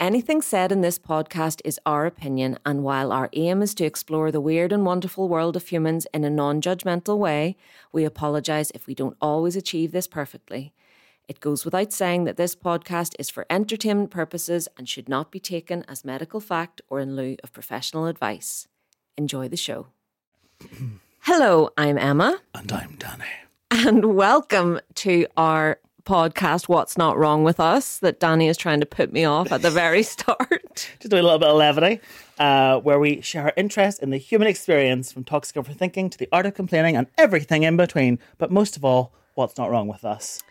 Anything said in this podcast is our opinion, and while our aim is to explore the weird and wonderful world of humans in a non-judgmental way, we apologise if we don't always achieve this perfectly. It goes without saying that this podcast is for entertainment purposes and should not be taken as medical fact or in lieu of professional advice. Enjoy the show. Hello, I'm Emma. And I'm Danny. And welcome to our podcast, What's Not Wrong With Us, that Danny is trying to put me off at the very start. Just do a little bit of levity, where we share our interest in the human experience, from toxic overthinking to the art of complaining and everything in between. But most of all, what's not wrong with us?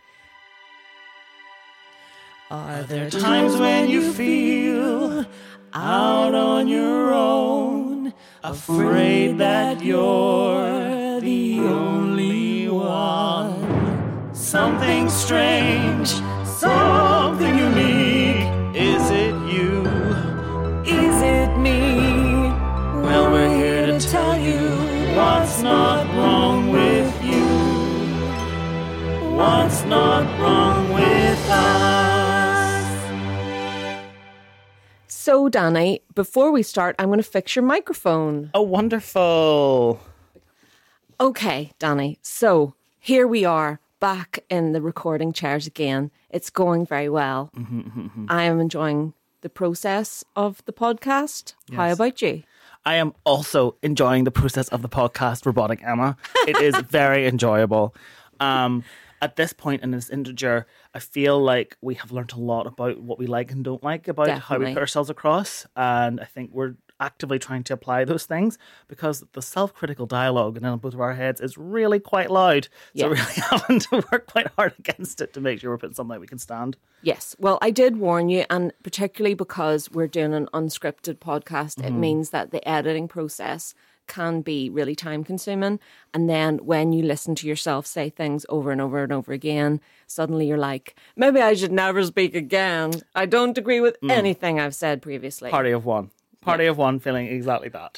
Are there times when you feel out on your own, afraid that you're the only one? Something strange, something unique. Is it you? Is it me? Well, we're here to tell you what's not wrong with you. What's not wrong with us? So, Danny, before we start, I'm going to fix your microphone. Oh, wonderful. Okay, Danny. So, here we are, back in the recording chairs again. It's going very well. I am enjoying the process of the podcast. Yes. How about you? I am also enjoying the process of the podcast, Robotic Emma. It is very enjoyable. At this point in this integer, I feel like we have learned a lot about what we like and don't like about how we put ourselves across. And I think we're actively trying to apply those things, because the self-critical dialogue in both of our heads is really quite loud. So really having to work quite hard against it to make sure we're putting something that we can stand. Yes. Well, I did warn you, and particularly because we're doing an unscripted podcast, it means that the editing process can be really time consuming. And then when you listen to yourself say things over and over and over again, suddenly you're like, maybe I should never speak again. I don't agree with anything I've said previously. Party of one feeling exactly that.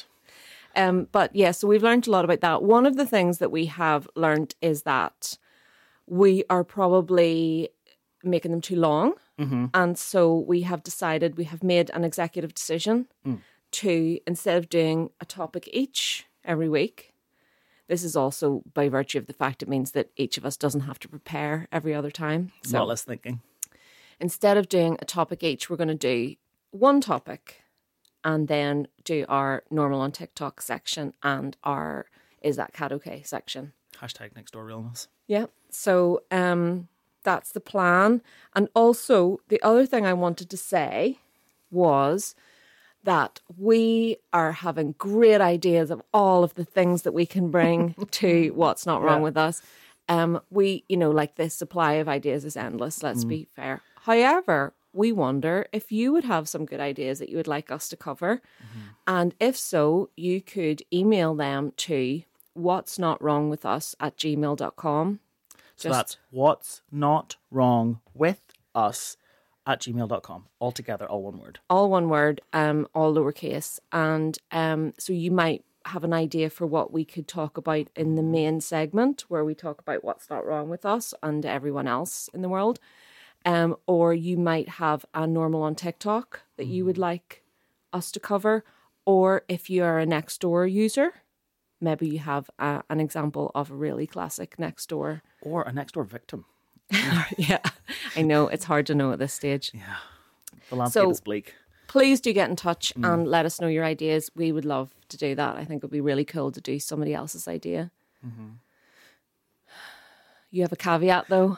But yeah, so we've learned a lot about that. One of the things that we have learned is that we are probably making them too long. And so we have made an executive decision to, instead of doing a topic each every week, this is also by virtue of the fact it means that each of us doesn't have to prepare every other time. So not less thinking. Instead of doing a topic each, we're going to do one topic and then do our normal on TikTok section and our Is That Cat Okay section. Hashtag next door realness. Yeah. So that's the plan. And also the other thing I wanted to say was that we are having great ideas of all of the things that we can bring to What's Not Wrong With Us. We, like the supply of ideas is endless, let's be fair. However, we wonder if you would have some good ideas that you would like us to cover. And if so, you could email them to what'snotwrongwithus@gmail.com. So that's what's not wrong with us @gmail.com. All together, all one word. All one word, all lowercase. And so you might have an idea for what we could talk about in the main segment, where we talk about what's not wrong with us and everyone else in the world. Or you might have a normal on TikTok that you would like us to cover. Or if you are a Nextdoor user, maybe you have an example of a really classic Nextdoor. Or a Nextdoor victim. Yeah, I know. It's hard to know at this stage. Yeah, the landscape is bleak. Please do get in touch and let us know your ideas. We would love to do that. I think it would be really cool to do somebody else's idea. You have a caveat, though?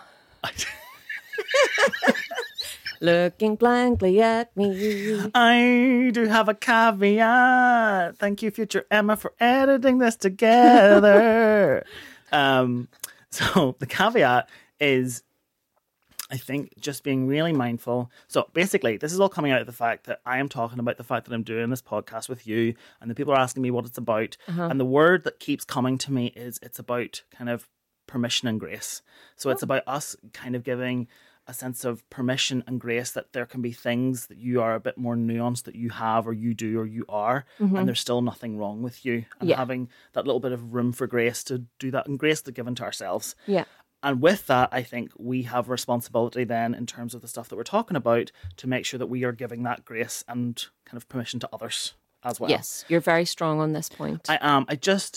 Looking blankly at me. I do have a caveat. Thank you, future Emma, for editing this together. So the caveat is, I think, just being really mindful. So basically, this is all coming out of the fact that I am talking about the fact that I'm doing this podcast with you, and the people are asking me what it's about. And the word that keeps coming to me is it's about kind of permission and grace. So it's about us kind of giving a sense of permission and grace that there can be things that you are a bit more nuanced that you have or you do or you are, and there's still nothing wrong with you. And having that little bit of room for grace to do that, and grace to give into ourselves. Yeah. And with that, I think we have responsibility then in terms of the stuff that we're talking about to make sure that we are giving that grace and kind of permission to others as well. Yes, you're very strong on this point. I am.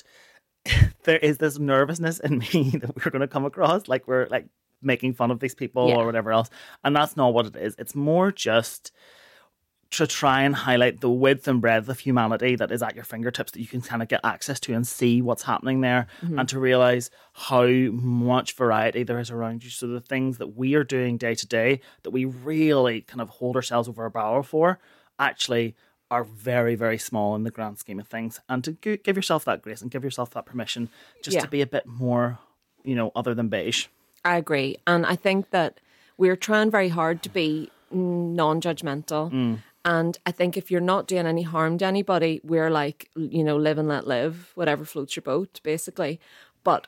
There is this nervousness in me that we're going to come across like we're like making fun of these people or whatever else. And that's not what it is. It's more just to try and highlight the width and breadth of humanity that is at your fingertips, that you can kind of get access to and see what's happening there, and to realize how much variety there is around you. So the things that we are doing day to day that we really kind of hold ourselves over our barrel for actually are very, very small in the grand scheme of things. And to give yourself that grace and give yourself that permission just to be a bit more, other than beige. I agree. And I think that we're trying very hard to be non-judgmental. And I think if you're not doing any harm to anybody, we're like, live and let live, whatever floats your boat, basically. But,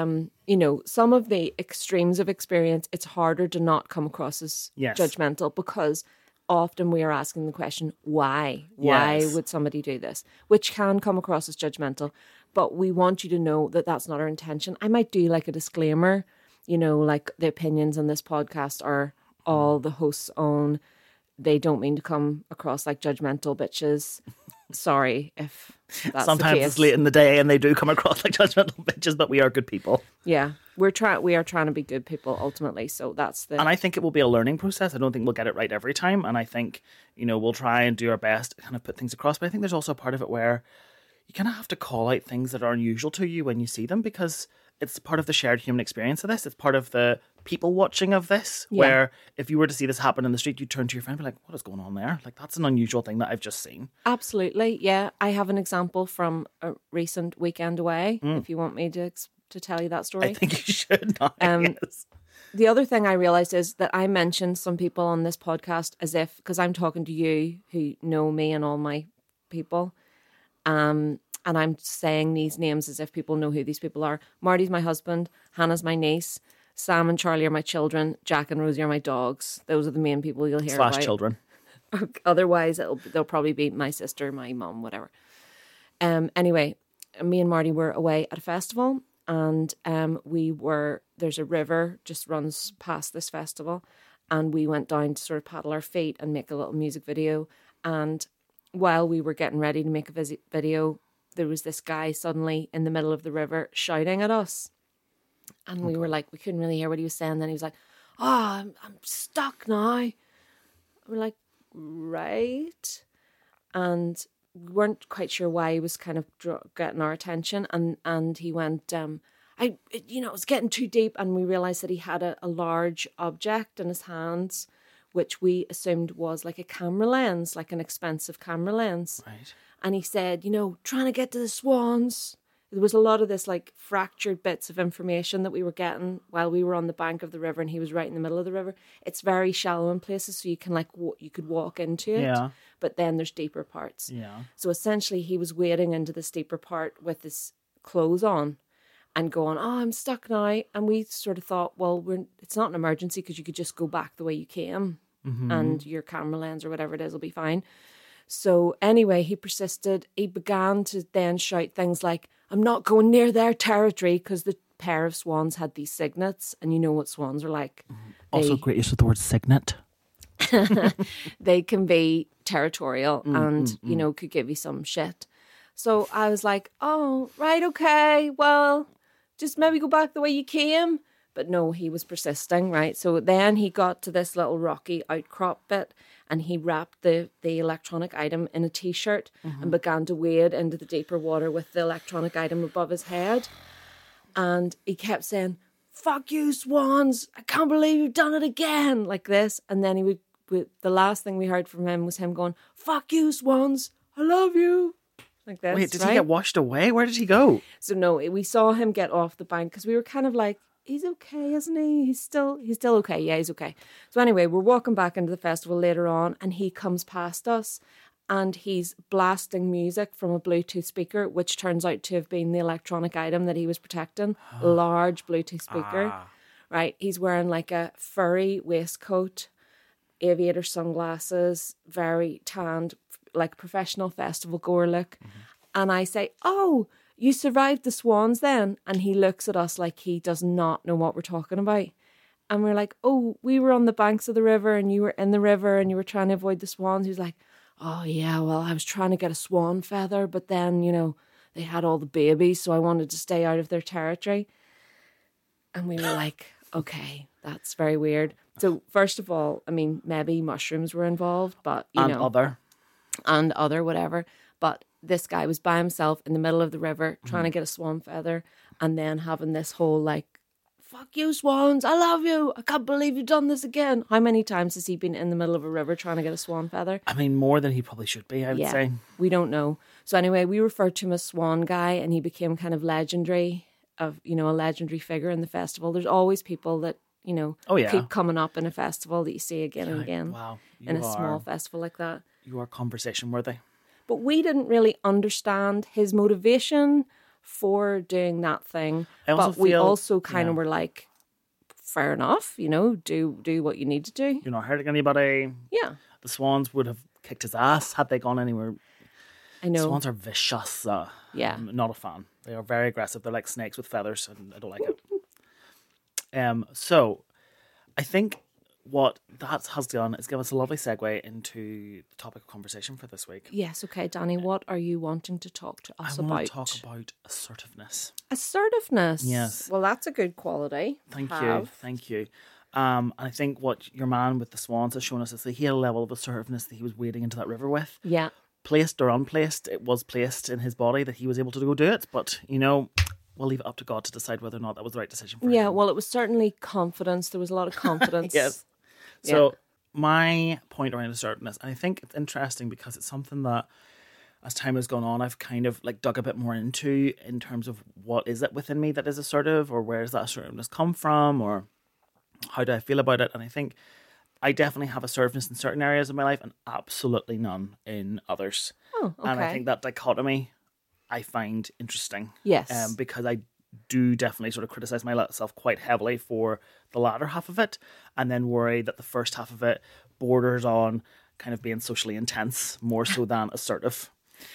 some of the extremes of experience, it's harder to not come across as judgmental, because often we are asking the question, why? Why would somebody do this? Which can come across as judgmental. But we want you to know that that's not our intention. I might do like a disclaimer, like the opinions on this podcast are all the hosts' own. They don't mean to come across like judgmental bitches. Sorry if that's Sometimes the case. It's late in the day and they do come across like judgmental bitches, but we are good people. Yeah, we are trying to be good people ultimately. So that's the. And I think it will be a learning process. I don't think we'll get it right every time. And I think, we'll try and do our best to kind of put things across. But I think there's also a part of it where you kind of have to call out things that are unusual to you when you see them, because it's part of the shared human experience of this. It's part of the people watching of this, where if you were to see this happen in the street, you'd turn to your friend and be like, what is going on there? Like, that's an unusual thing that I've just seen. Absolutely. Yeah. I have an example from a recent weekend away, if you want me to tell you that story. I think you should. Yes. The other thing I realized is that I mentioned some people on this podcast as if, because I'm talking to you who know me and all my people, and I'm saying these names as if people know who these people are. Marty's my husband, Hannah's my niece, Sam and Charlie are my children, Jack and Rosie are my dogs. Those are the main people you'll hear about. /children. Otherwise, they'll probably be my sister, my mum, whatever. Anyway, me and Marty were away at a festival, and there's a river just runs past this festival, and we went down to sort of paddle our feet and make a little music video. And while we were getting ready to make a video, there was this guy suddenly in the middle of the river shouting at us. And we were like, we couldn't really hear what he was saying. Then he was like, I'm stuck now. We're like, right. And we weren't quite sure why he was kind of getting our attention. And he went, it was getting too deep. And we realized that he had a large object in his hands, which we assumed was like a camera lens, like an expensive camera lens. Right. And he said, trying to get to the swans. There was a lot of this like fractured bits of information that we were getting while we were on the bank of the river and he was right in the middle of the river. It's very shallow in places, so you can you could walk into it. Yeah. But then there's deeper parts. Yeah. So essentially he was wading into this deeper part with his clothes on and going, I'm stuck now. And we sort of thought, well, it's not an emergency because you could just go back the way you came and your camera lens or whatever it is will be fine. So anyway, he persisted. He began to then shout things like, I'm not going near their territory, because the pair of swans had these signets, and you know what swans are like. Also great use of the word signet. They can be territorial and, could give you some shit. So I was like, oh, right, okay, well, just maybe go back the way you came. But no, he was persisting, right? So then he got to this little rocky outcrop bit and he wrapped the electronic item in a T-shirt and began to wade into the deeper water with the electronic item above his head. And he kept saying, fuck you, swans. I can't believe you've done it again, like this. And then the last thing we heard from him was him going, fuck you, swans. I love you. Like this. Wait, did he get washed away? Where did he go? So no, we saw him get off the bank because we were kind of like, he's okay, isn't he? He's still okay. Yeah, he's okay. So anyway, we're walking back into the festival later on and he comes past us and he's blasting music from a Bluetooth speaker, which turns out to have been the electronic item that he was protecting. Large Bluetooth speaker. Right. He's wearing like a furry waistcoat, aviator sunglasses, very tanned, like professional festival goer look. And I say, oh, you survived the swans then? And he looks at us like he does not know what we're talking about. And we're like, oh, we were on the banks of the river and you were in the river and you were trying to avoid the swans. He was like, oh, yeah, well, I was trying to get a swan feather, but then, they had all the babies, so I wanted to stay out of their territory. And we were like, okay, that's very weird. So first of all, I mean, maybe mushrooms were involved, but, and other whatever. But this guy was by himself in the middle of the river trying to get a swan feather and then having this whole like, fuck you, swans, I love you. I can't believe you've done this again. How many times has he been in the middle of a river trying to get a swan feather? I mean, more than he probably should be, I would say. We don't know. So anyway, we referred to him as Swan Guy, and he became kind of legendary, a legendary figure in the festival. There's always people that, keep coming up in a festival that you see again and again. Wow. In a small festival like that. You are conversation worthy. But we didn't really understand his motivation for doing that thing. But we also kind of were like, fair enough, do what you need to do. You're not hurting anybody. Yeah. The swans would have kicked his ass had they gone anywhere. I know. Swans are vicious. Yeah. I'm not a fan. They are very aggressive. They're like snakes with feathers, and I don't like it. So I think what that has done is give us a lovely segue into the topic of conversation for this week. Yes, okay, Danny, what are you wanting to talk to us about? I want to talk about assertiveness. Assertiveness? Yes. Well, that's a good quality. Thank you. And I think what your man with the swans has shown us is that he had a level of assertiveness that he was wading into that river with. Yeah. Placed or unplaced, it was placed in his body that he was able to go do it. But, we'll leave it up to God to decide whether or not that was the right decision for him. Yeah, well, it was certainly confidence. There was a lot of confidence. Yes. So my point around assertiveness, and I think it's interesting because it's something that as time has gone on, I've kind of like dug a bit more into in terms of what is it within me that is assertive, or where does that assertiveness come from, or how do I feel about it? And I think I definitely have assertiveness in certain areas of my life and absolutely none in others. Oh, okay. And I think that dichotomy I find interesting. Yes. Because I do definitely sort of criticize myself quite heavily for the latter half of it, and then worry that the first half of it borders on kind of being socially intense more so than assertive.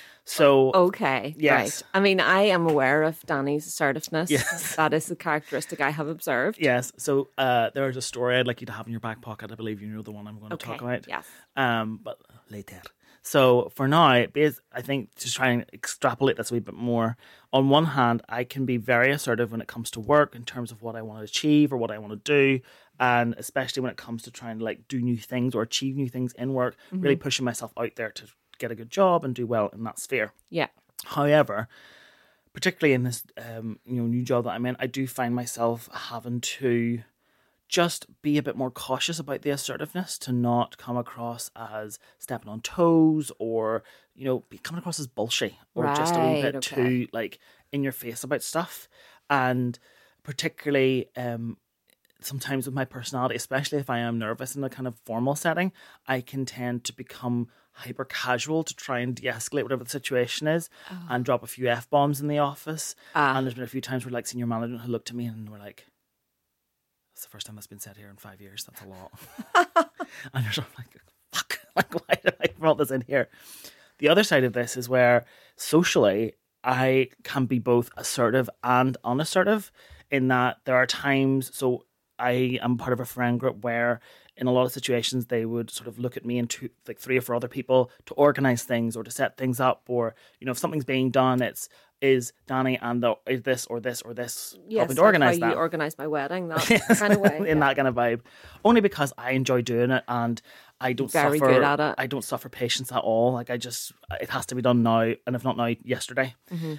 So okay, yes. Right. I mean, I am aware of Danny's assertiveness. Yes. That is the characteristic I have observed. Yes. So there is a story I'd like you to have in your back pocket. I believe you know the one I'm going to talk about. Yes. But later. So for now, I think to try and extrapolate this a wee bit more, on one hand, I can be very assertive when it comes to work in terms of what I want to achieve or what I want to do. And especially when it comes to trying to like do new things or achieve new things in work, really pushing myself out there to get a good job and do well in that sphere. Yeah. However, particularly in this new job that I'm in, I do find myself having to just be a bit more cautious about the assertiveness, to not come across as stepping on toes or, be coming across as bullshit or just a wee bit too like in your face about stuff. And particularly sometimes with my personality, especially if I am nervous in a kind of formal setting, I can tend to become hyper casual to try and de-escalate whatever the situation is and drop a few F-bombs in the office. And there's been a few times where like senior management have looked at me and were like, that's the first time that's been said here in 5 years. That's a lot. And you're sort of like, fuck, like, why did I brought this in here? The other side of this is where socially I can be both assertive and unassertive, in that there are times, so I am part of a friend group where in a lot of situations they would sort of look at me and like 3 or 4 other people to organize things or to set things up, or if something's being done, is Danny and is this or this or this helping to organize that. You organize my wedding, that kind of way. That kind of vibe. Only because I enjoy doing it and I don't Very good at it. I don't suffer patience at all. Like it has to be done now, and if not now, yesterday.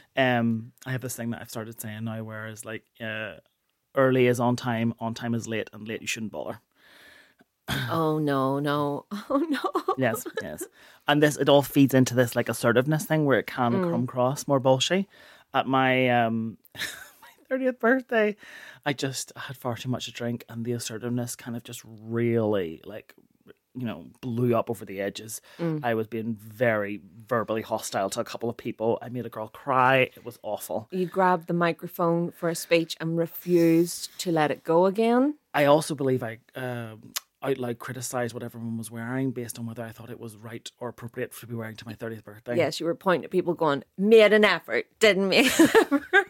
I have this thing that I've started saying now, whereas like early is on time is late, and late you shouldn't bother. Oh no. Yes. And it all feeds into this like assertiveness thing where it can come across more bullshit. At my my 30th birthday, I just had far too much to drink, and the assertiveness kind of just really like blew up over the edges. I was being very verbally hostile to a couple of people. I made a girl cry. It was awful. You grabbed the microphone for a speech and refused to let it go again. I also believe out loud criticise what everyone was wearing based on whether I thought it was right or appropriate to be wearing to my 30th birthday. Yes, you were pointing at people going, made an effort, didn't make an effort.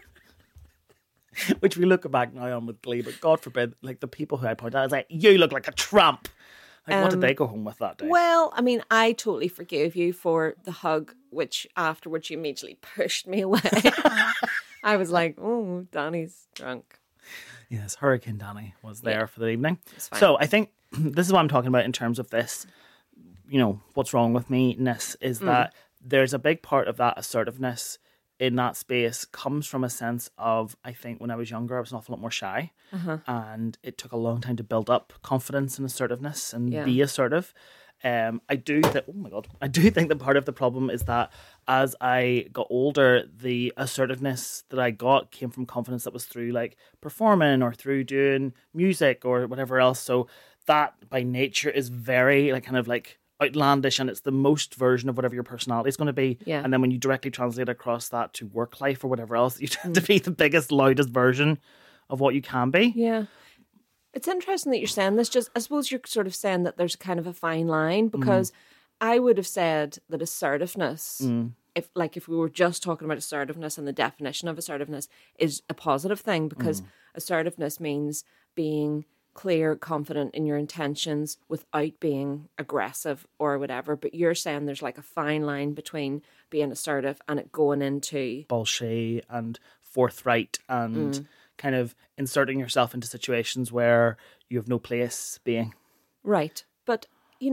Which we look back now on with glee, but God forbid, like the people who I point out, I was like, you look like a tramp. Like, what did they go home with that day? Well, I mean, I totally forgive you for the hug, which afterwards you immediately pushed me away. I was like, oh, Danny's drunk. Yes, Hurricane Danny was there for the evening. fine. So I think this is what I'm talking about in terms of this, what's wrong with me-ness is that there's a big part of that assertiveness in that space comes from a sense of, I think when I was younger, I was an awful lot more shy. And it took a long time to build up confidence and assertiveness and be assertive. I do think that part of the problem is that as I got older, the assertiveness that I got came from confidence that was through like performing or through doing music or whatever else. So that by nature is very like kind of like outlandish, and it's the most version of whatever your personality is going to be. Yeah. And then when you directly translate across that to work life or whatever else, you tend to be the biggest, loudest version of what you can be. Yeah. It's interesting that you're saying this. Just, I suppose you're sort of saying that there's kind of a fine line, because I would have said that assertiveness, if we were just talking about assertiveness and the definition of assertiveness, is a positive thing, because assertiveness means being clear, confident in your intentions without being aggressive or whatever. But you're saying there's like a fine line between being assertive and it going into bullshit and forthright and kind of inserting yourself into situations where you have no place being. Right. But,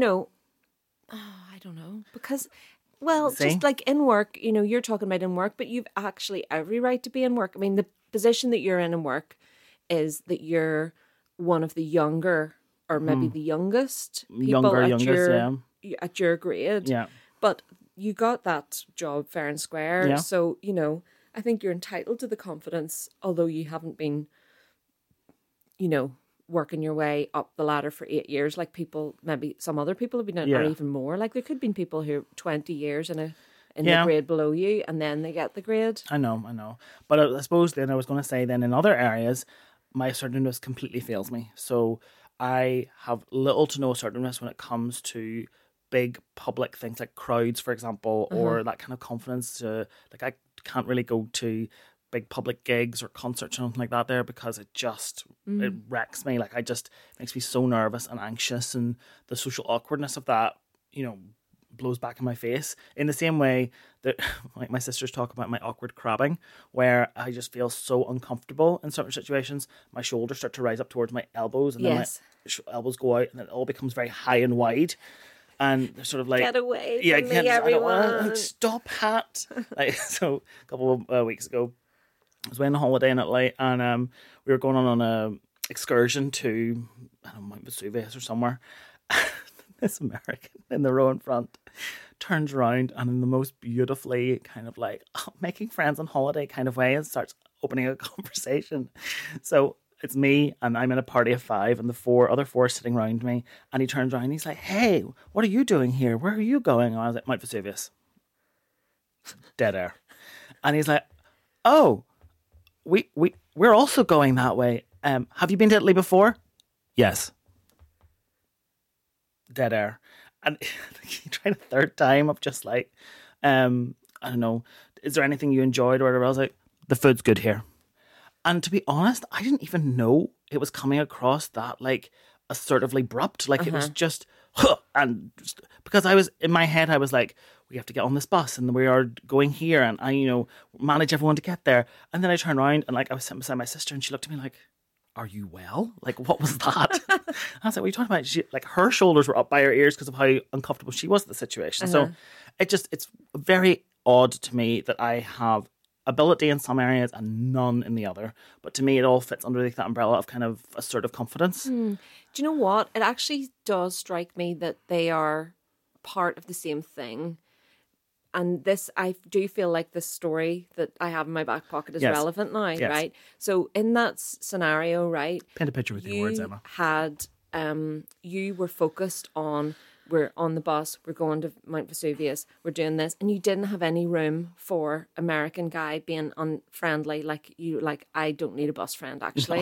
I don't know. Because, well, See? just like in work, you're talking about in work, but you've actually every right to be in work. I mean, the position that you're in work is that you're one of the younger, or maybe the youngest people at your grade. Yeah. But you got that job fair and square. Yeah. So, I think you're entitled to the confidence, although you haven't been, working your way up the ladder for 8 years, like people, maybe some other people have been doing, or even more. Like there could be people who are 20 years in the grade below you, and then they get the grade. I know. But I suppose then I was going to say then in other areas, my assertiveness completely fails me. So I have little to no assertiveness when it comes to big public things like crowds, for example, or that kind of confidence. Like I can't really go to big public gigs or concerts or something like that there, because it just it wrecks me. Like it makes me so nervous and anxious, and the social awkwardness of that, blows back in my face. In the same way that like my sisters talk about my awkward crabbing, where I just feel so uncomfortable in certain situations. My shoulders start to rise up towards my elbows, and then my elbows go out, and it all becomes very high and wide. And they're sort of like, get away from me, everyone. I don't want to, stop, Hat. Like, so a couple of weeks ago, I was away on a holiday in Italy, and we were going on a excursion to, I don't know, Mount Vesuvius or somewhere. This American in the row in front turns around and in the most beautifully kind of like making friends on holiday kind of way, and starts opening a conversation. So it's me, and I'm in a party of 5, and the other four sitting around me, and he turns around and he's like, hey, what are you doing here? Where are you going? And I was like, Mount Vesuvius. Dead air. And he's like, oh, we're also going that way. Have you been to Italy before? Yes. Dead air. And he tried a third time of just like, I don't know, is there anything you enjoyed or whatever? I was like, the food's good here. And to be honest, I didn't even know it was coming across that like assertively abrupt. Like it was just, and just, because I was in my head, I was like, we have to get on this bus and we are going here, and I, manage everyone to get there. And then I turned around and like I was sitting beside my sister, and she looked at me like, are you well? Like, what was that? I was like, what are you talking about? She, like, her shoulders were up by her ears because of how uncomfortable she was in the situation. So it's very odd to me that I have ability in some areas and none in the other. But to me, it all fits underneath that umbrella of kind of assertive confidence. Do you know what? It actually does strike me that they are part of the same thing. And this, I do feel like this story that I have in my back pocket is relevant now, right? So in that scenario, right? Paint a picture with your words, Emma. You were focused on, we're on the bus, we're going to Mount Vesuvius, we're doing this, and you didn't have any room for American guy being unfriendly, like, I don't need a bus friend, actually.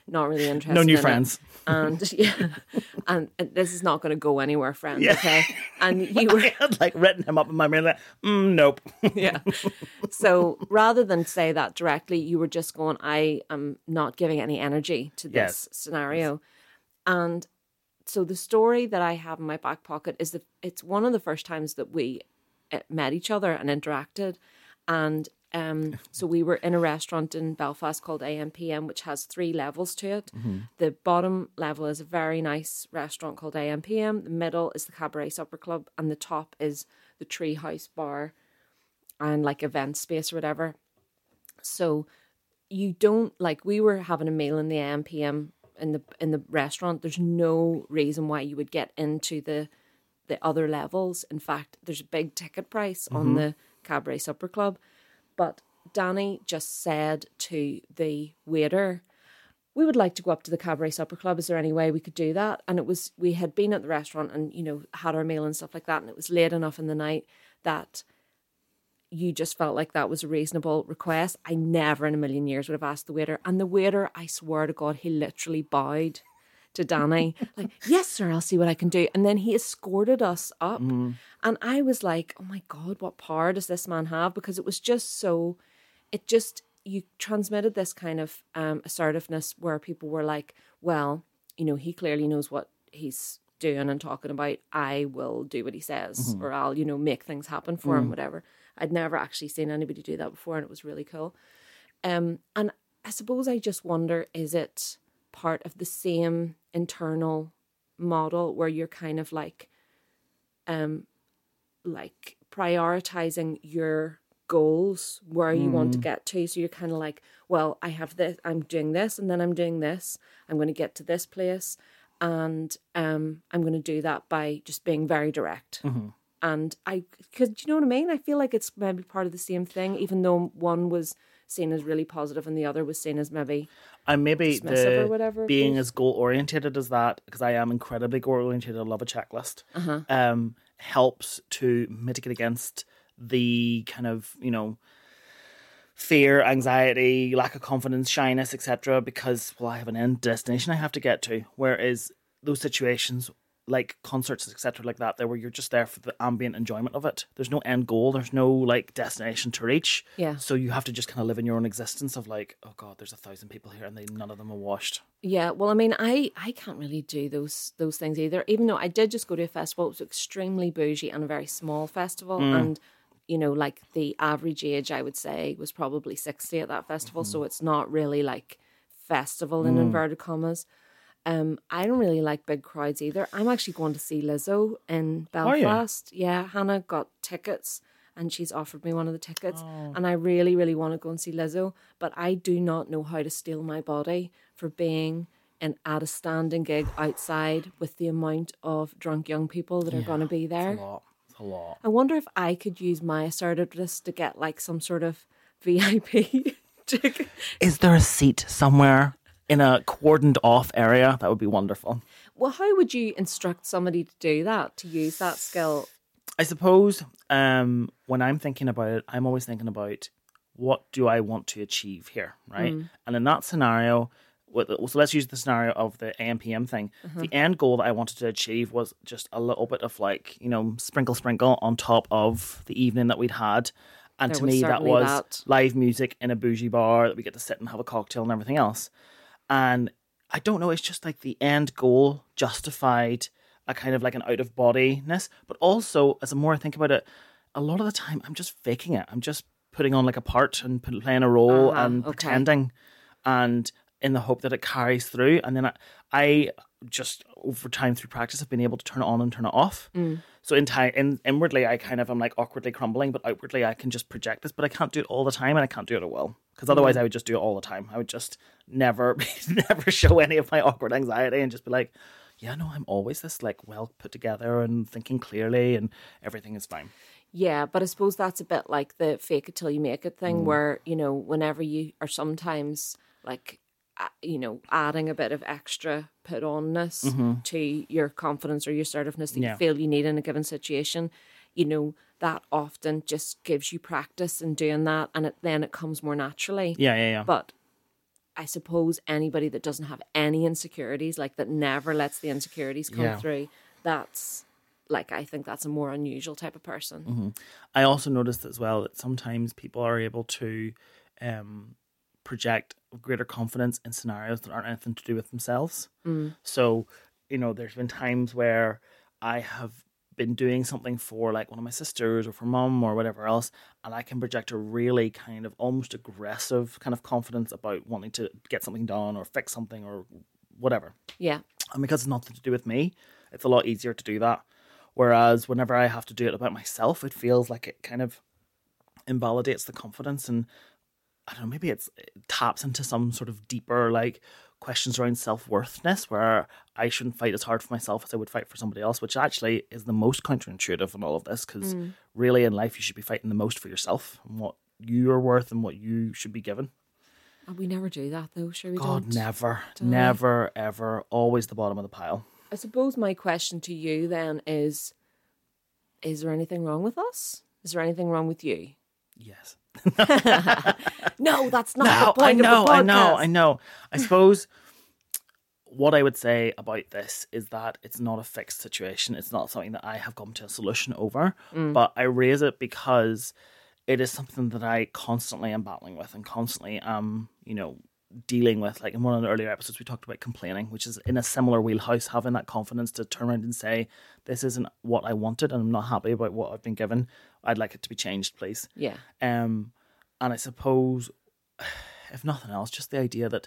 not really interested. No new in friends. It. And yeah, and this is not going to go anywhere, friend. Yeah. Okay, and you were I had like written him up in my mind, like, nope. yeah. So rather than say that directly, you were just going, I am not giving any energy to this Yes. scenario. And so the story that I have in my back pocket is that it's one of the first times that we met each other and interacted. And so we were in a restaurant in Belfast called AMPM, which has 3 levels to it. Mm-hmm. The bottom level is a very nice restaurant called AMPM. The middle is the Cabaret Supper Club. And the top is the Treehouse Bar and like event space or whatever. So you don't, like, we were having a meal in the AMPM in the restaurant. There's no reason why you would get into the other levels. In fact, there's a big ticket price on the Cabaret Supper Club. But Danny just said to the waiter, we would like to go up to the Cabaret Supper Club. Is there any way we could do that? And we had been at the restaurant and, you know, had our meal and stuff like that. And it was late enough in the night that you just felt like that was a reasonable request. I never in a million years would have asked the waiter. And the waiter, I swear to God, he literally bowed to Danny, like, yes, sir, I'll see what I can do. And then he escorted us up. And I was like, oh my God, what power does this man have? Because it was just so, you transmitted this kind of assertiveness where people were like, well, you know, he clearly knows what he's doing and talking about. I will do what he says, or I'll, you know, make things happen for him, whatever. I'd never actually seen anybody do that before, and it was really cool. And I suppose I just wonder, is it part of the same internal model where you're kind of like prioritizing your goals, where you want to get to? So you're kind of like, well, I have this, I'm doing this, and then I'm doing this. I'm going to get to this place, and I'm going to do that by just being very direct. And because do you know what I mean? I feel like it's maybe part of the same thing, even though one was seen as really positive and the other was seen as maybe dismissive or whatever. Being as goal oriented as that, because I am incredibly goal oriented, I love a checklist. Helps to mitigate against the kind of, you know, fear, anxiety, lack of confidence, shyness, etc. Because, well, I have an end destination I have to get to. Whereas those situations, like concerts, etc., like that, there where you're just there for the ambient enjoyment of it. There's no end goal. There's no like destination to reach. Yeah. So you have to just kind of live in your own existence of like, oh God, there's 1,000 people here and none of them are washed. Yeah. Well, I mean, I can't really do those things either. Even though I did just go to a festival, it was extremely bougie and a very small festival, and you know, like the average age I would say was probably 60 at that festival. So it's not really like festival in inverted commas. I don't really like big crowds either. I'm actually going to see Lizzo in Belfast. Yeah, Hannah got tickets and she's offered me one of the tickets. And I really, really want to go and see Lizzo. But I do not know how to steel my body for being at a standing gig outside with the amount of drunk young people that are going to be there. It's a lot. I wonder if I could use my assertiveness to get like some sort of VIP ticket. Is there a seat somewhere in a cordoned off area? That would be wonderful. Well, how would you instruct somebody to do that, to use that skill? I suppose when I'm thinking about it, I'm always thinking about what do I want to achieve here, right? And in that scenario, so let's use the scenario of the AMPM thing. The end goal that I wanted to achieve was just a little bit of like, you know, sprinkle on top of the evening that we'd had. And There to was me, that certainly was that. live music in a bougie bar that we get to sit and have a cocktail and everything else. And I don't know, it's just like the end goal justified a kind of like an out of bodiness. But also, as the more I think about it, a lot of the time I'm just faking it. I'm just putting on like a part and playing a role and pretending, and in the hope that it carries through. And then I just over time through practice have been able to turn it on and turn it off. So inwardly I kind of am like awkwardly crumbling, but outwardly I can just project this. But I can't do it all the time, and I can't do it at will, because otherwise I would just do it all the time. I would just never show any of my awkward anxiety and just be like, yeah, no, I'm always this like well put together and thinking clearly and everything is fine. Yeah, but I suppose that's a bit like the fake it till you make it thing, where, you know, whenever you are sometimes like, you know, adding a bit of extra put onness to your confidence or your assertiveness that you feel you need in a given situation, you know, that often just gives you practice in doing that, and then it comes more naturally. Yeah. But I suppose anybody that doesn't have any insecurities, like that never lets the insecurities come through, that's like, I think that's a more unusual type of person. I also noticed as well that sometimes people are able to project greater confidence in scenarios that aren't anything to do with themselves. So, there's been times where I have been doing something for like one of my sisters or for mum or whatever else, and I can project a really kind of almost aggressive kind of confidence about wanting to get something done or fix something or whatever. Yeah. And because it's nothing to do with me, it's a lot easier to do that. Whereas whenever I have to do it about myself, it feels like it kind of invalidates the confidence, and I don't know, maybe it taps into some sort of deeper like questions around self-worthness where I shouldn't fight as hard for myself as I would fight for somebody else, which actually is the most counterintuitive in all of this, because really in life you should be fighting the most for yourself and what you are worth and what you should be given. And we never do that though, sure we God, don't. never, ever, always the bottom of the pile. I suppose my question to you then is there anything wrong with us? Is there anything wrong with you? Yes. No, that's not the point of the podcast. I know. I suppose what I would say about this is that it's not a fixed situation. It's not something that I have come to a solution over, but I raise it because it is something that I constantly am battling with and constantly dealing with. Like in one of the earlier episodes, we talked about complaining, which is in a similar wheelhouse, having that confidence to turn around and say, this isn't what I wanted and I'm not happy about what I've been given. I'd like it to be changed, please. Yeah. And I suppose, if nothing else, just the idea that,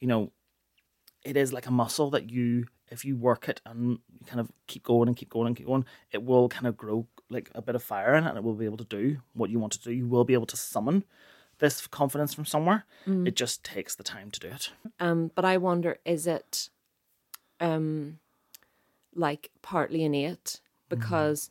it is like a muscle that if you work it and you kind of keep going and keep going and keep going, it will kind of grow like a bit of fire in it, and it will be able to do what you want to do. You will be able to summon this confidence from somewhere. It just takes the time to do it. But I wonder, is it like partly innate? Because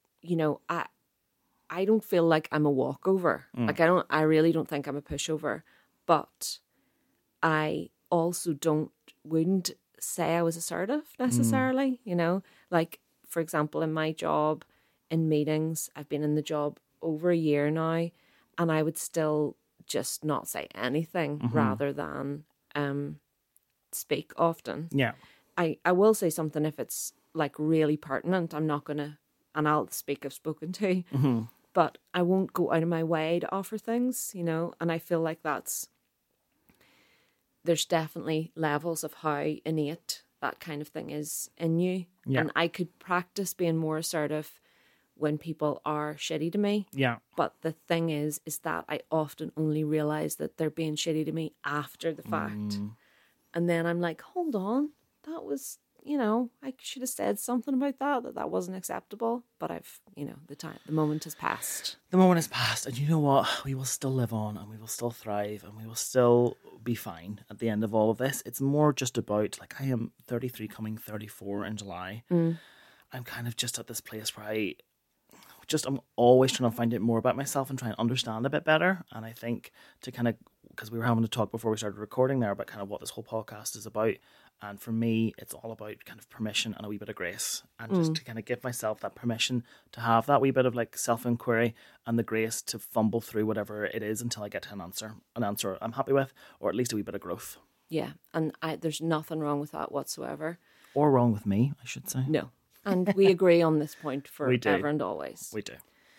I don't feel like I'm a walkover. Like I really don't think I'm a pushover. But I also wouldn't say I was assertive necessarily, Like, for example, in my job, in meetings, I've been in the job over a year now, and I would still just not say anything rather than speak often. Yeah. I will say something if it's like really pertinent. I'm not going to, and I'll speak if spoken to, but I won't go out of my way to offer things, and I feel like there's definitely levels of how innate that kind of thing is in you. Yeah. And I could practice being more assertive when people are shitty to me. Yeah. But the thing is that I often only realize that they're being shitty to me after the fact. And then I'm like, hold on, that was, I should have said something about that wasn't acceptable. But I've, the moment has passed. The moment has passed, and you know what? We will still live on, and we will still thrive, and we will still be fine at the end of all of this. It's more just about, like, I am 33 coming 34 in July. I'm kind of just at this place where I'm always trying to find out more about myself and try and understand a bit better. And I think to kind of, because we were having a talk before we started recording there about kind of what this whole podcast is about. And for me, it's all about kind of permission and a wee bit of grace, and just to kind of give myself that permission to have that wee bit of like self-inquiry and the grace to fumble through whatever it is until I get to an answer I'm happy with, or at least a wee bit of growth. Yeah. And there's nothing wrong with that whatsoever. Or wrong with me, I should say. No. And we agree on this point forever and always. We do.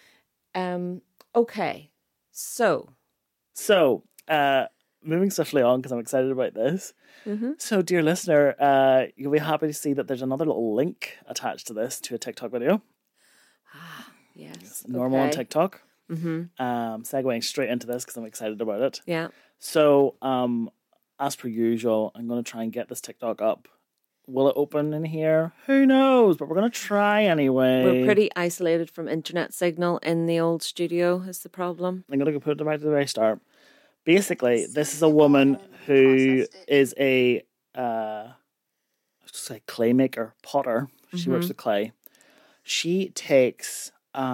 Okay. So, moving swiftly on, because I'm excited about this. So, dear listener, you'll be happy to see that there's another little link attached to this, to a TikTok video. Yes. Normal on TikTok. Segueing straight into this because I'm excited about it. Yeah. So, as per usual, I'm going to try and get this TikTok up. Will it open in here? Who knows? But we're going to try anyway. We're pretty isolated from internet signal in the old studio is the problem. I'm going to put it right at the very start. Basically, this is a woman who is a clay maker, potter. She works with clay. She takes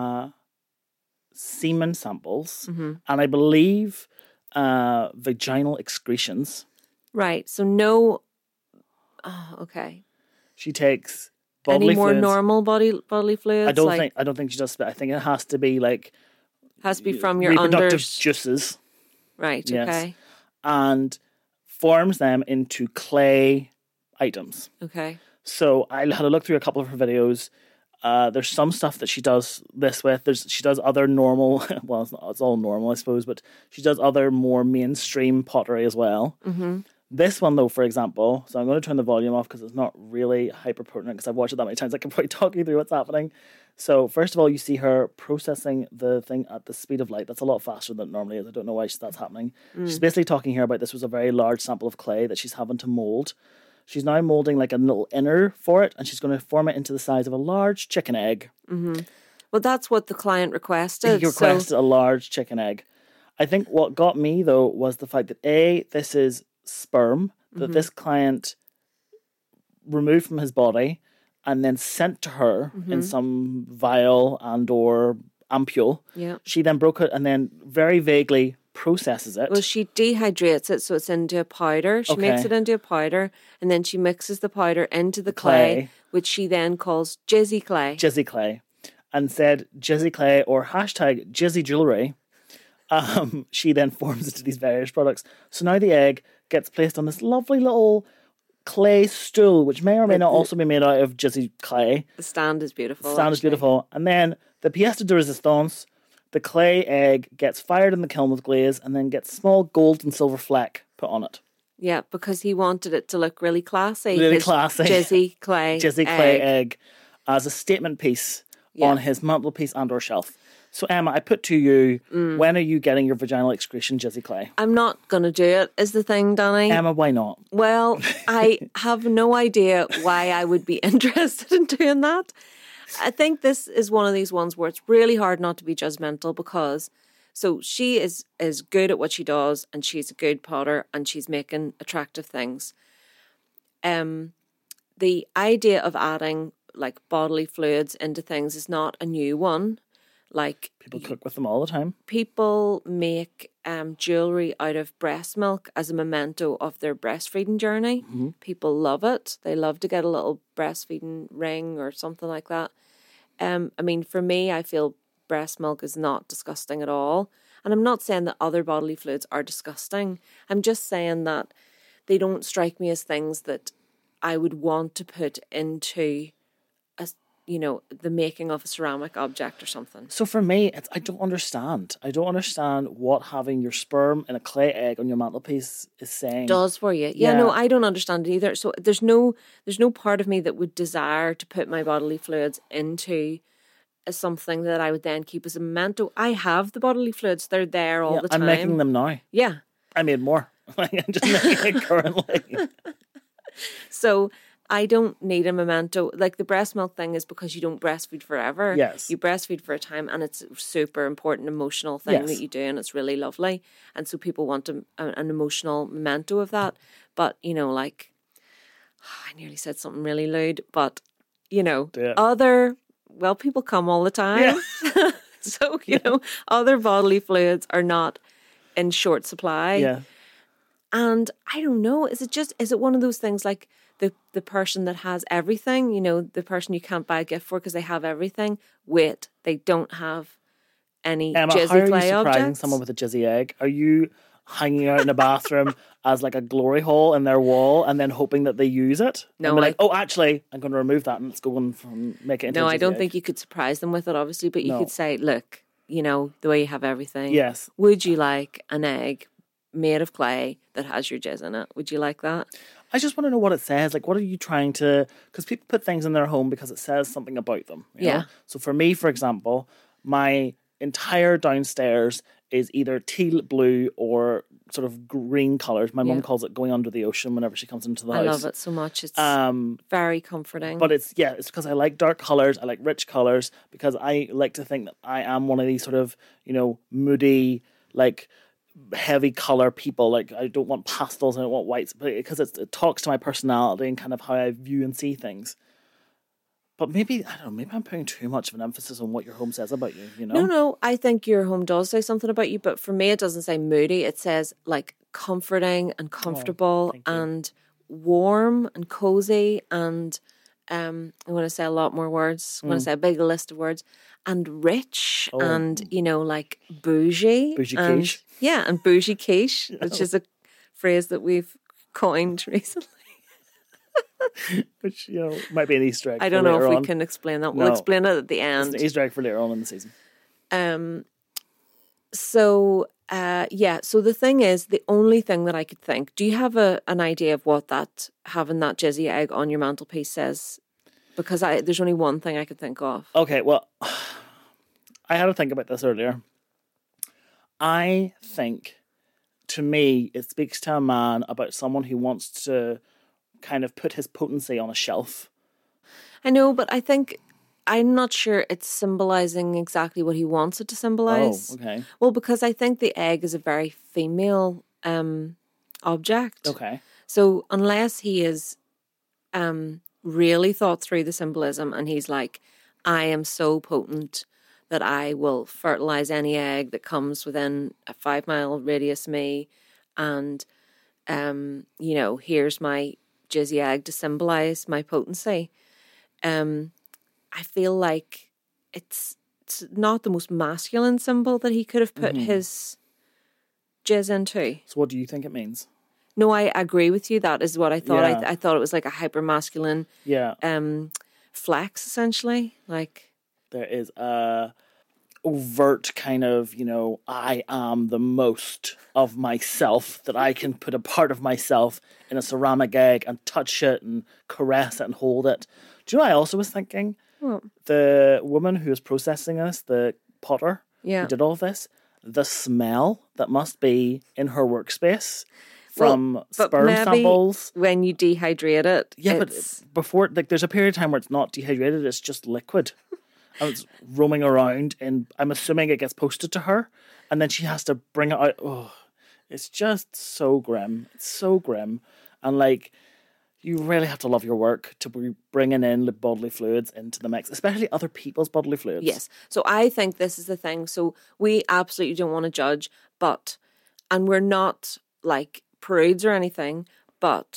semen samples and I believe vaginal excretions. Right. So no. Oh, okay. She takes bodily any more fluids. Normal bodily fluids. I don't think she does spit. I think it has to be like has to be from your reproductive unders. juices. Right. Yes. Okay. And forms them into clay items. Okay. So I had a look through a couple of her videos. There's some stuff that she does this with. She does other normal, well, it's all normal, I suppose, but she does other more mainstream pottery as well. Mm-hmm. This one, though, for example, so I'm going to turn the volume off because it's not really hyper pertinent because I've watched it that many times. I can probably talk you through what's happening. So first of all, you see her processing the thing at the speed of light. That's a lot faster than it normally is. I don't know why that's happening. She's basically talking here about this was a very large sample of clay that she's having to mold. She's now molding like a little inner for it, and she's going to form it into the size of a large chicken egg. Mm-hmm. Well, that's what the client requested. He requested a large chicken egg. I think what got me, though, was the fact that this is sperm that this client removed from his body and then sent to her in some vial and or ampule. Yeah. She then broke it and then very vaguely processes it. Well, she dehydrates it so it's into a powder. She makes it into a powder, and then she mixes the powder into the clay, which she then calls jizzy clay. Jizzy clay. And said jizzy clay or hashtag jizzy jewelry. She then forms into these various products. So now the egg gets placed on this lovely little clay stool, which may or may not also be made out of jizzy clay. The stand is beautiful. The stand is beautiful. And then the pièce de résistance, the clay egg gets fired in the kiln with glaze and then gets small gold and silver fleck put on it. Yeah, because he wanted it to look really classy. Really classy. Jizzy clay egg as a statement piece on his mantelpiece and or shelf. So, Emma, I put to you, when are you getting your vaginal excretion jizzy clay? I'm not going to do it, is the thing, Danny. Emma, why not? Well, I have no idea why I would be interested in doing that. I think this is one of these ones where it's really hard not to be judgmental because, so she is good at what she does and she's a good potter and she's making attractive things. The idea of adding like bodily fluids into things is not a new one. Like people cook with them all the time. People make jewelry out of breast milk as a memento of their breastfeeding journey. Mm-hmm. People love it. They love to get a little breastfeeding ring or something like that. I mean, for me, I feel breast milk is not disgusting at all. And I'm not saying that other bodily fluids are disgusting. I'm just saying that they don't strike me as things that I would want to put into the making of a ceramic object or something. So for me, I don't understand. I don't understand what having your sperm in a clay egg on your mantelpiece is saying. Does for you. Yeah, no, I don't understand it either. So there's no part of me that would desire to put my bodily fluids into something that I would then keep as a memento. I have the bodily fluids. They're there all the time. I'm making them now. Yeah. I made more. I'm just making it currently. So I don't need a memento. Like the breast milk thing is because you don't breastfeed forever. Yes. You breastfeed for a time and it's a super important emotional thing that you do and it's really lovely. And so people want an emotional memento of that. But, I nearly said something really lewd, but, people come all the time. Yeah. So, other bodily fluids are not in short supply. Yeah. And I don't know, is it one of those things like the person that has everything, the person you can't buy a gift for because they have everything, wait, they don't have any Emma, jizzy how are clay you surprising objects? someone with a jizzy egg? Are you hanging out in a bathroom as like a glory hole in their wall and then hoping that they use it? No, and actually, I'm going to remove that and let's go and make it into a jizzy I don't egg. think you could surprise them with it, obviously, but you could say, look, the way you have everything. Yes. Would you like an egg made of clay that has your jizz in it? Would you like that? I just want to know what it says. Like, what are you trying to... Because people put things in their home because it says something about them. You know? So for me, for example, my entire downstairs is either teal blue or sort of green colours. My mum calls it going under the ocean whenever she comes into the house. I love it so much. It's very comforting. But it's because I like dark colours. I like rich colours because I like to think that I am one of these sort of, moody, like... heavy color people. Like I don't want pastels, I don't want whites, but because it talks to my personality and kind of how I view and see things. But maybe I'm putting too much of an emphasis on what your home says about you, No, I think your home does say something about you, but for me it doesn't say moody. It says like comforting and comfortable and warm and cozy and I'm going to say a lot more words. I'm going to say a big list of words. And rich and, like bougie. Bougie and, quiche. Yeah, and bougie quiche, which is a phrase that we've coined recently. Which, might be an Easter egg. I don't know if we on. can explain that. We'll No. explain it at the It's end. an Easter egg for later on in the season. So the thing is, the only thing that I could think, do you have an idea of what that, having that jizzy egg on your mantelpiece says? Because there's only one thing I could think of. Okay, well, I had to think about this earlier. I think, to me, it speaks to a man about someone who wants to kind of put his potency on a shelf. I know, but I think, I'm not sure it's symbolizing exactly what he wants it to symbolize. Oh, okay. Well, because I think the egg is a very female object. Okay. So unless he is really thought through the symbolism and he's like, I am so potent that I will fertilize any egg that comes within a 5-mile radius of me, and here's my jizzy egg to symbolize my potency. I feel like it's not the most masculine symbol that he could have put his jizz into. So what do you think it means? No, I agree with you. That is what I thought. Yeah. I thought it was like a hyper masculine flex, essentially. Like, there is a overt kind of, I am the most of myself, that I can put a part of myself in a ceramic egg and touch it and caress it and hold it. Do you know what I also was thinking? What? The woman who was processing this, the potter who did all of this, the smell that must be in her workspace from sperm samples. When you dehydrate it. Yeah, but before, there's a period of time where it's not dehydrated, it's just liquid. And it's roaming around, and I'm assuming it gets posted to her, and then she has to bring it out. Oh, it's just so grim. It's so grim. And you really have to love your work to be bringing in bodily fluids into the mix, especially other people's bodily fluids. Yes. So I think this is the thing. So we absolutely don't want to judge, and we're not like prudes or anything, but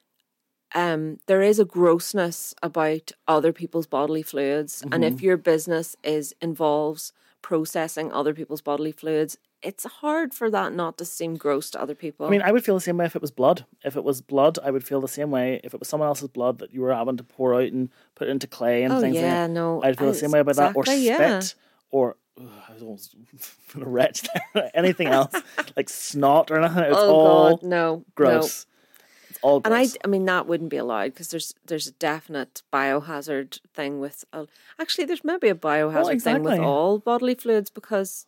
there is a grossness about other people's bodily fluids. Mm-hmm. And if your business involves processing other people's bodily fluids, it's hard for that not to seem gross to other people. I mean, I would feel the same way if it was blood. If it was blood, I would feel the same way. If it was someone else's blood that you were having to pour out and put into clay and things like that, I'd feel the same way about that. Or spit, or I was almost a wretch there. Anything else, like snot or anything. It's all God, no, gross. No. It's all gross. And I mean, that wouldn't be allowed because there's a definite biohazard thing with... actually, there's maybe a biohazard thing with all bodily fluids because,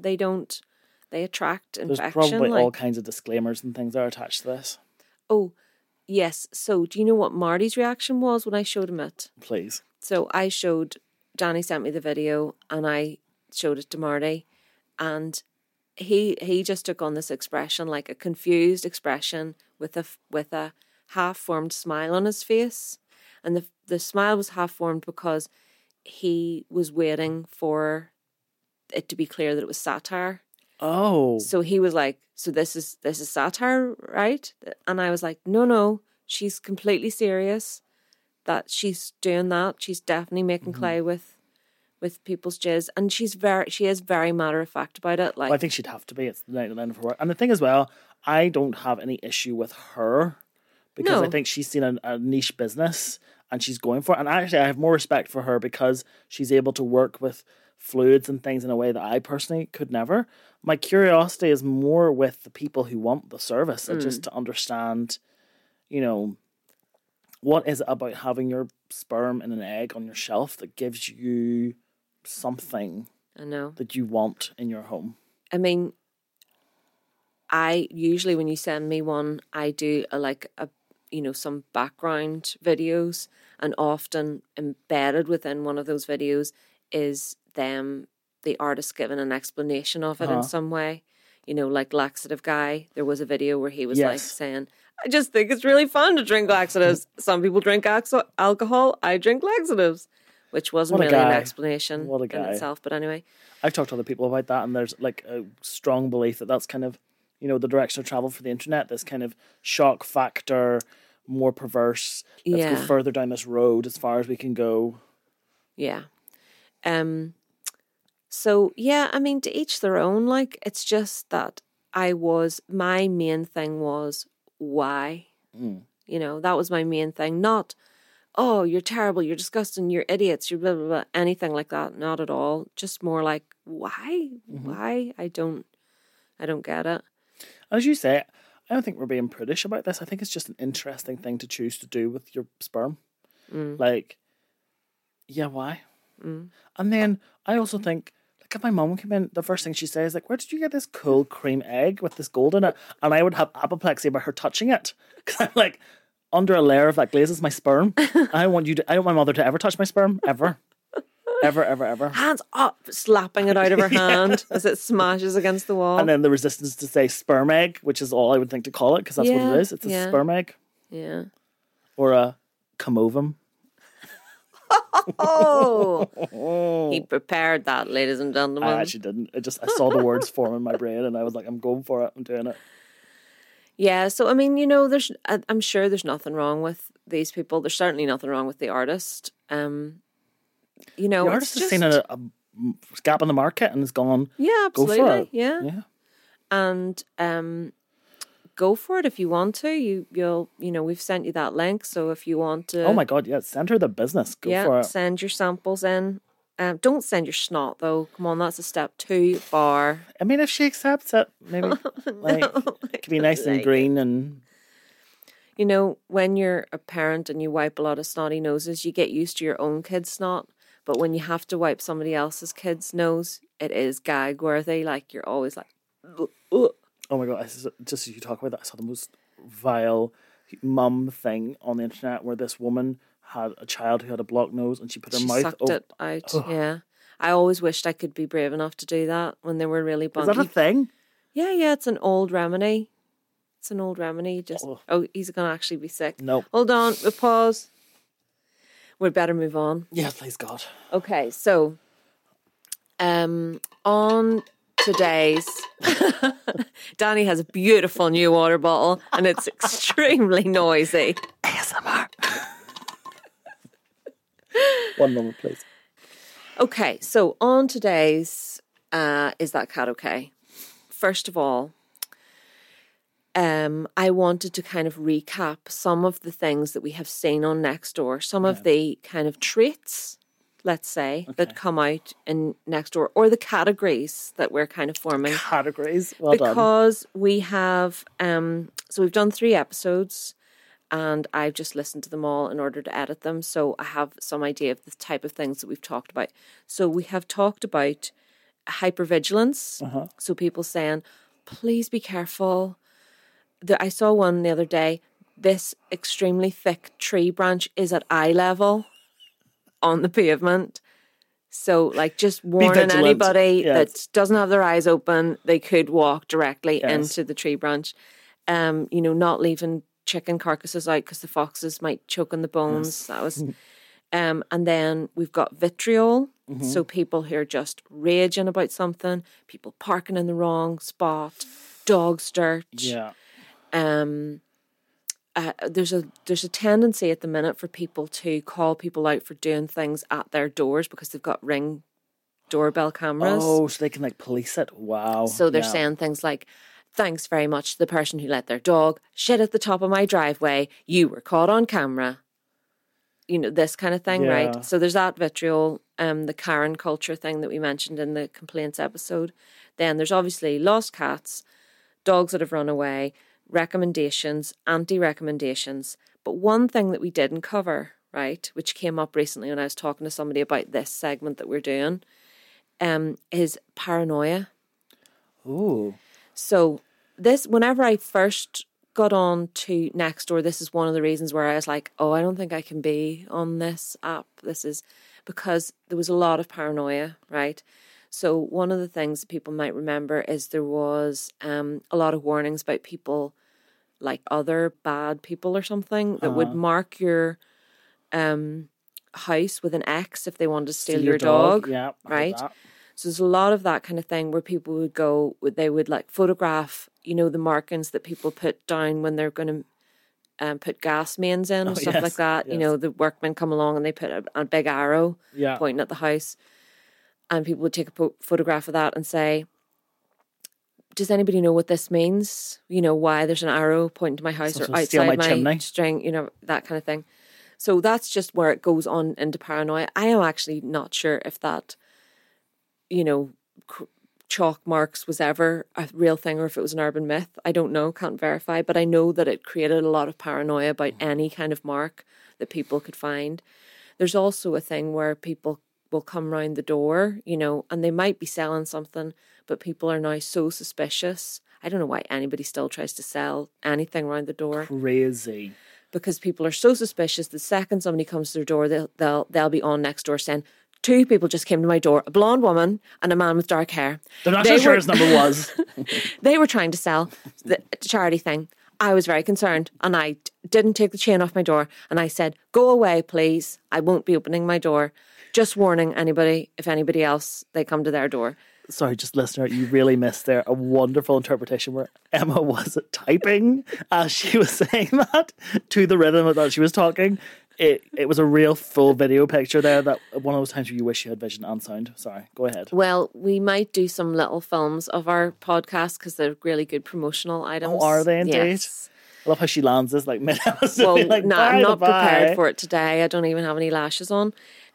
they attract infection. There's probably all kinds of disclaimers and things that are attached to this. Oh, yes. So do you know what Marty's reaction was when I showed him it? Please. So Danny sent me the video and I showed it to Marty, and he just took on this expression, like a confused expression with a half-formed smile on his face. And the smile was half-formed because he was waiting for it to be clear that it was satire. Oh. So he was like, so this is satire, right? And I was like, no, she's completely serious that she's doing that. She's definitely making clay with people's jizz, and she is very matter of fact about it. Like, well, I think she'd have to be. It's the 99 of her work. And the thing as well, I don't have any issue with her because I think she's seen a niche business and she's going for it. And actually, I have more respect for her because she's able to work with fluids and things in a way that I personally could never. My curiosity is more with the people who want the service and just to understand, what is it about having your sperm in an egg on your shelf that gives you something that you want in your home. I mean, I usually, when you send me one, I do some background videos, and often embedded within one of those videos is the artist giving an explanation of it in some way. Like Laxative Guy, there was a video where he was like saying, I just think it's really fun to drink laxatives. Some people drink alcohol, I drink laxatives. Which wasn't really an explanation in itself, but anyway. I've talked to other people about that, and there's like a strong belief that that's kind of, the direction of travel for the internet, this kind of shock factor, more perverse. Let's go further down this road as far as we can go. Yeah. So, I mean, to each their own. Like, it's just that my main thing was, why? You know, that was my main thing. Not, oh, you're terrible, you're disgusting, you're idiots, you're blah, blah, blah, anything like that. Not at all. Just more like, why? Why? I don't get it. As you say, I don't think we're being prudish about this. I think it's just an interesting thing to choose to do with your sperm. Like, yeah, why? And then I also think, like, if my mum came in, the first thing she says, like, where did you get this cool cream egg with this gold in it? And I would have apoplexy about her touching it. Because I'm like, under a layer of that glaze is my sperm. I don't want my mother to ever touch my sperm, ever. Ever, ever, ever. Hands up, slapping it out of her hand as it smashes against the wall. And then the resistance to say sperm egg, which is all I would think to call it, because that's what it is. It's a sperm egg. Yeah. Or a comovum. Oh, he prepared that, ladies and gentlemen. I actually didn't. I saw the words form in my brain, and I was like, I'm going for it. I'm doing it. Yeah. So I mean, you know, I'm sure there's nothing wrong with these people. There's certainly nothing wrong with the artist. You know, the artist has seen a gap in the market and has gone. Yeah, absolutely. Go for it. Yeah. And go for it if you want to. You'll we've sent you that link, so if you want to, oh my god, yeah, send her the business. Go for it. Send your samples in. Don't send your snot though. Come on, that's a step too far. I mean, if she accepts it, maybe it could be nice and green and. You know, when you're a parent and you wipe a lot of snotty noses, you get used to your own kid's snot. But when you have to wipe somebody else's kid's nose, it is gag worthy. Like, you're always like, ugh. Oh my god! Just as you talk about that, I saw the most vile mum thing on the internet where this woman had a child who had a blocked nose and she put her mouth sucked it out. Oh. Yeah, I always wished I could be brave enough to do that when they were really bunky. Is that a thing? Yeah, it's an old remedy. He's going to actually be sick. No. Hold on, we pause. We'd better move on. Yeah, please God. Okay, so on today's Danny has a beautiful new water bottle and it's extremely noisy. ASMR. One moment, please. Okay, so on today's Is That Cat Okay? First of all, I wanted to kind of recap some of the things that we have seen on Nextdoor, some of the kind of traits, let's say, that come out in Nextdoor, or the categories that we're kind of forming. Categories? Well done. Because we have, so we've done 3 episodes and I've just listened to them all in order to edit them. So I have some idea of the type of things that we've talked about. So we have talked about hypervigilance. So people saying, please be careful. I saw one the other day. This extremely thick tree branch is at eye level on the pavement. So, like, just warning anybody that doesn't have their eyes open, they could walk directly into the tree branch. Not leaving chicken carcasses out because the foxes might choke on the bones. That was, and then we've got vitriol. So people who are just raging about something, people parking in the wrong spot, dogs dirt. Yeah. There's a tendency at the minute for people to call people out for doing things at their doors because they've got Ring doorbell cameras. Oh, so they can like police it. Wow. So they're saying things like, thanks very much to the person who let their dog shit at the top of my driveway. You were caught on camera. You know, this kind of thing, right? So there's that vitriol, the Karen culture thing that we mentioned in the complaints episode. Then there's obviously lost cats, dogs that have run away, recommendations, anti-recommendations. But one thing that we didn't cover, right, which came up recently when I was talking to somebody about this segment that we're doing, is paranoia. Ooh. So this, whenever I first got on to Nextdoor, this is one of the reasons where I was like, oh, I don't think I can be on this app. This is because there was a lot of paranoia, right? So one of the things that people might remember is there was a lot of warnings about people, like other bad people or something, that would mark your house with an X if they wanted to steal your dog. Yeah, right? So there's a lot of that kind of thing where people would go, they would like photograph, the markings that people put down when they're going to put gas mains in and stuff like that. Yes. The workmen come along and they put a big arrow pointing at the house. And people would take a photograph of that and say, does anybody know what this means? You know, why there's an arrow pointing to my house or steal outside my my chimney. string, you know, that kind of thing. So that's just where it goes on into paranoia. I am actually not sure if that, you know, chalk marks was ever a real thing or if it was an urban myth. I don't know, can't verify, but I know that it created a lot of paranoia about any kind of mark that people could find. There's also a thing where people will come round the door, you know, and they might be selling something, but people are now so suspicious. I don't know why anybody still tries to sell anything around the door. Crazy. Because people are so suspicious. The second somebody comes to their door, they'll be on next door saying, 2 people just came to my door, a blonde woman and a man with dark hair. They're not sure his number was. They were trying to sell the charity thing. I was very concerned and I didn't take the chain off my door and I said, go away, please. I won't be opening my door. Just warning anybody, if anybody else, they come to their door. Sorry, just listener, you really missed there a wonderful interpretation where Emma was typing as she was saying that to the rhythm that she was talking. It was a real full video picture there, that one of those times where you wish you had vision and sound. Sorry, go ahead. Well, we might do some little films of our podcast because they're really good promotional items. Oh, are they indeed? Yes. I love how she lands this like mid-episode. Well, like, no, I'm not prepared for it today. I don't even have any lashes on.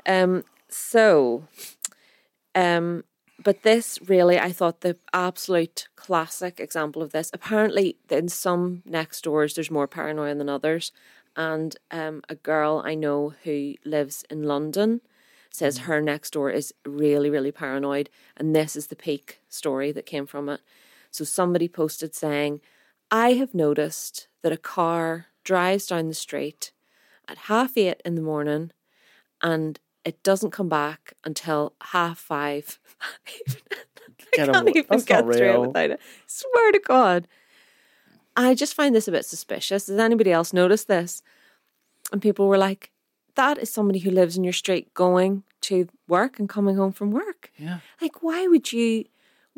But this really, I thought the absolute classic example of this. Apparently, in some next doors, there's more paranoia than others. And a girl I know who lives in London says her next door is really, really paranoid. And this is the peak story that came from it. So somebody posted saying, I have noticed that a car drives down the street at 8:30 in the morning and it doesn't come back until 5:30. I can't even get through it without it. Swear to God. I just find this a bit suspicious. Does anybody else notice this? And people were like, that is somebody who lives in your street going to work and coming home from work. Yeah. Like, why would you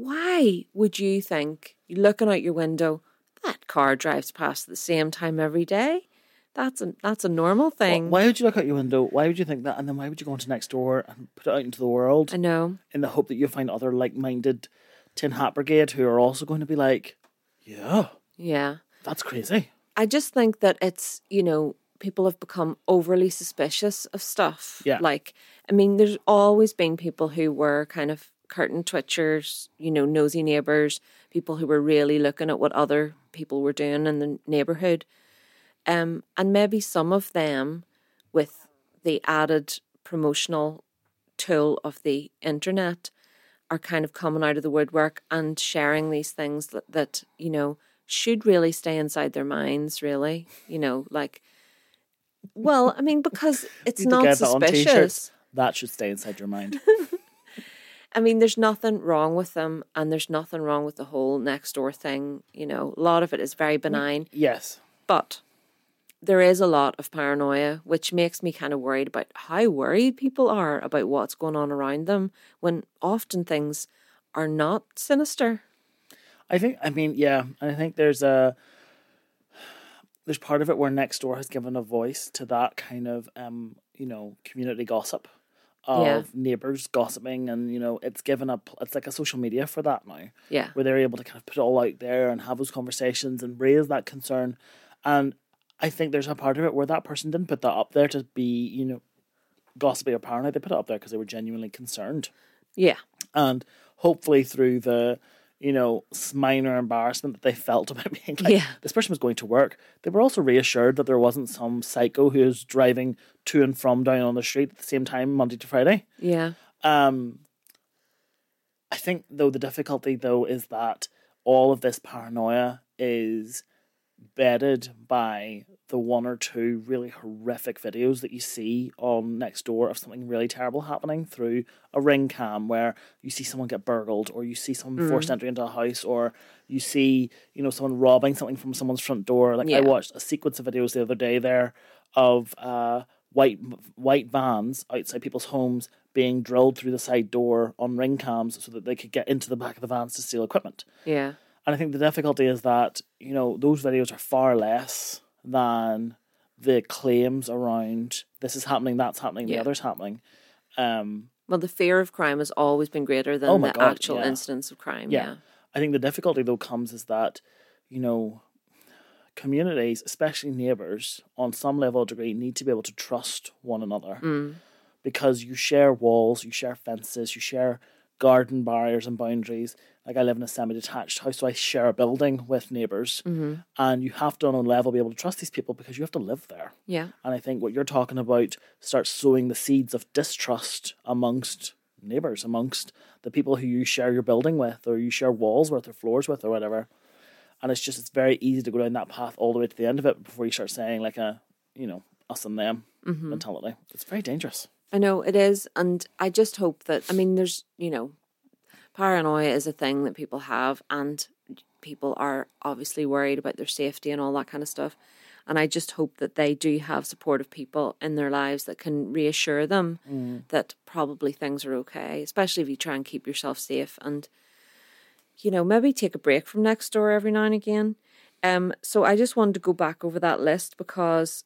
think, looking out your window, that car drives past at the same time every day? That's a normal thing. Why would you look out your window? Why would you think that? And then why would you go into next door and put it out into the world? I know. In the hope that you'll find other like-minded Tin Hat Brigade who are also going to be like, yeah, that's crazy. I just think that it's, you know, people have become overly suspicious of stuff. Yeah. Like, I mean, there's always been people who were kind of curtain twitchers, you know, nosy neighbours, people who were really looking at what other people were doing in the neighbourhood. And maybe some of them, with the added promotional tool of the internet, are kind of coming out of the woodwork and sharing these things that you know, should really stay inside their minds, really. You know, like, well, I mean, because it's not suspicious. That should stay inside your mind. I mean, there's nothing wrong with them, and there's nothing wrong with the whole next door thing. You know, a lot of it is very benign. Yes. But there is a lot of paranoia, which makes me kind of worried about how worried people are about what's going on around them, when often things are not sinister. I think there's part of it where Nextdoor has given a voice to that kind of, community gossip of neighbours gossiping, and, you know, it's like a social media for that now. Yeah. Where they're able to kind of put it all out there and have those conversations and raise that concern. And I think there's a part of it where that person didn't put that up there to be, you know, gossipy or paranoid. They put it up there because they were genuinely concerned. Yeah. And hopefully through the, you know, minor embarrassment that they felt about being like, this person was going to work, they were also reassured that there wasn't some psycho who was driving to and from down on the street at the same time, Monday to Friday. Yeah. I think, though, the difficulty, though, is that all of this paranoia is bedded by the one or two really horrific videos that you see on Nextdoor of something really terrible happening through a Ring cam, where you see someone get burgled, or you see someone forced entry into a house, or you see, you know, someone robbing something from someone's front door. Like, I watched a sequence of videos the other day there of white vans outside people's homes being drilled through the side door on Ring cams so that they could get into the back of the vans to steal equipment. Yeah. And I think the difficulty is that, you know, those videos are far less than the claims around this is happening, that's happening, the other's happening. Well, the fear of crime has always been greater than actual incidents of crime. Yeah. I think the difficulty though comes is that, you know, communities, especially neighbours, on some level or degree, need to be able to trust one another because you share walls, you share fences, you share garden barriers and boundaries. Like I live in a semi-detached house, so I share a building with neighbours, and you have to on a level be able to trust these people because you have to live there. Yeah. And I think what you're talking about starts sowing the seeds of distrust amongst neighbours, amongst the people who you share your building with, or you share walls with, or floors with, or whatever. And it's very easy to go down that path all the way to the end of it before you start saying like a, you know, us and them mentality. It's very dangerous. I know it is. And I just hope that, I mean, there's, you know, paranoia is a thing that people have, and people are obviously worried about their safety and all that kind of stuff. And I just hope that they do have supportive people in their lives that can reassure them that probably things are okay, especially if you try and keep yourself safe and, you know, maybe take a break from next door every now and again. So I just wanted to go back over that list because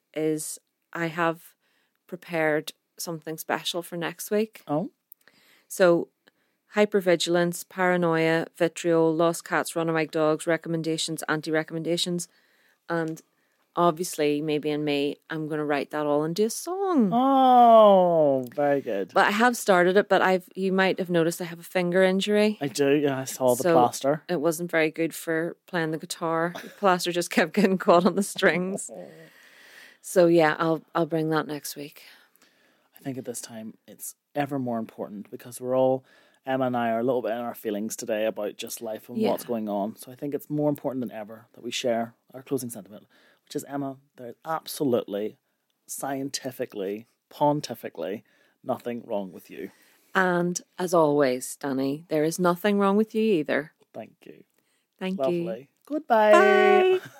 I have prepared something special for next week. Oh? So hypervigilance, paranoia, vitriol, lost cats, runaway dogs, recommendations, anti-recommendations, and obviously, maybe in May, I'm going to write that all into a song. Oh, very good. But I have started it, but you might have noticed I have a finger injury. I do, yeah, I saw the plaster. It wasn't very good for playing the guitar. The plaster just kept getting caught on the strings. So yeah, I'll bring that next week. I think at this time it's ever more important because Emma and I are a little bit in our feelings today about just life and what's going on. So I think it's more important than ever that we share our closing sentiment, which is, Emma, there's absolutely, scientifically, pontifically, nothing wrong with you. And as always, Danny, there is nothing wrong with you either. Thank you. Thank Lovely. you. Goodbye. Bye.